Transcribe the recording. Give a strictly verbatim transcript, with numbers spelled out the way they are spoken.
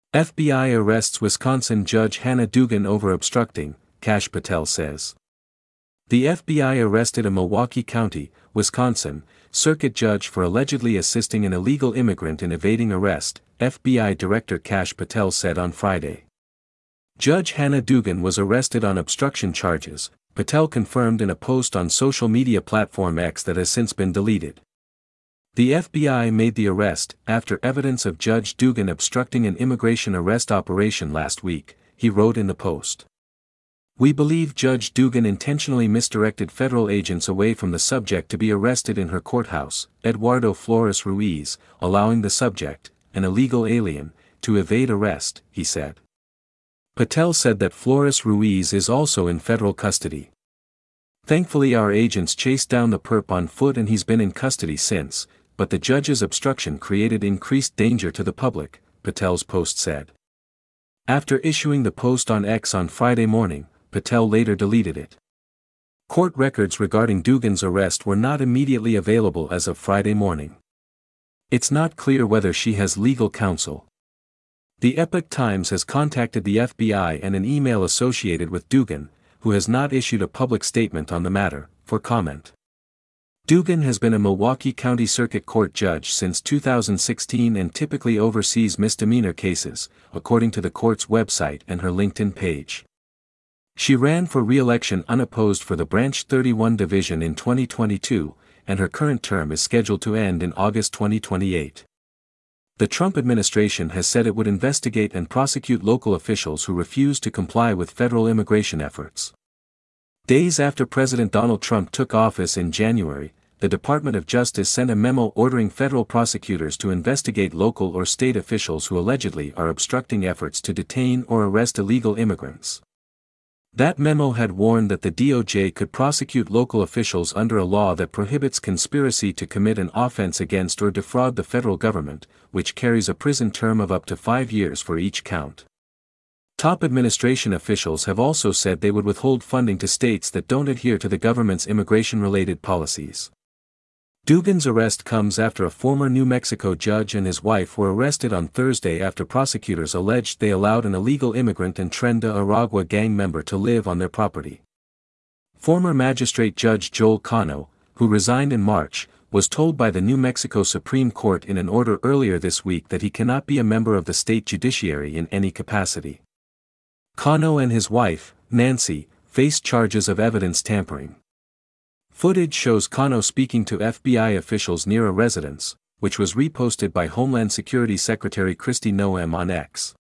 F B I arrests Wisconsin Judge Hannah Dugan over obstructing, Kash Patel says. The F B I arrested a Milwaukee County, Wisconsin, circuit judge for allegedly assisting an illegal immigrant in evading arrest, F B I Director Kash Patel said on Friday. Judge Hannah Dugan was arrested on obstruction charges, Patel confirmed in a post on social media platform X that has since been deleted. The F B I made the arrest after evidence of Judge Dugan obstructing an immigration arrest operation last week, he wrote in the post. We believe Judge Dugan intentionally misdirected federal agents away from the subject to be arrested in her courthouse, Eduardo Flores Ruiz, allowing the subject, an illegal alien, to evade arrest, he said. Patel said that Flores Ruiz is also in federal custody. Thankfully our agents chased down the perp on foot and he's been in custody since, but the judge's obstruction created increased danger to the public, Patel's post said. After issuing the post on X on Friday morning, Patel later deleted it. Court records regarding Dugan's arrest were not immediately available as of Friday morning. It's not clear whether she has legal counsel. The Epoch Times has contacted the F B I and an email associated with Dugan, who has not issued a public statement on the matter, for comment. Dugan has been a Milwaukee County Circuit Court judge since two thousand sixteen and typically oversees misdemeanor cases, according to the court's website and her LinkedIn page. She ran for re-election unopposed for the Branch thirty-one division in twenty twenty-two, and her current term is scheduled to end in August twenty twenty-eight. The Trump administration has said it would investigate and prosecute local officials who refuse to comply with federal immigration efforts. Days after President Donald Trump took office in January, the Department of Justice sent a memo ordering federal prosecutors to investigate local or state officials who allegedly are obstructing efforts to detain or arrest illegal immigrants. That memo had warned that the D O J could prosecute local officials under a law that prohibits conspiracy to commit an offense against or defraud the federal government, which carries a prison term of up to five years for each count. Top administration officials have also said they would withhold funding to states that don't adhere to the government's immigration-related policies. Dugan's arrest comes after a former New Mexico judge and his wife were arrested on Thursday after prosecutors alleged they allowed an illegal immigrant and Tren de Aragua gang member to live on their property. Former magistrate Judge Joel Cano, who resigned in March, was told by the New Mexico Supreme Court in an order earlier this week that he cannot be a member of the state judiciary in any capacity. Cano and his wife, Nancy, faced charges of evidence tampering. Footage shows Cano speaking to F B I officials near a residence, which was reposted by Homeland Security Secretary Kristi Noem on X.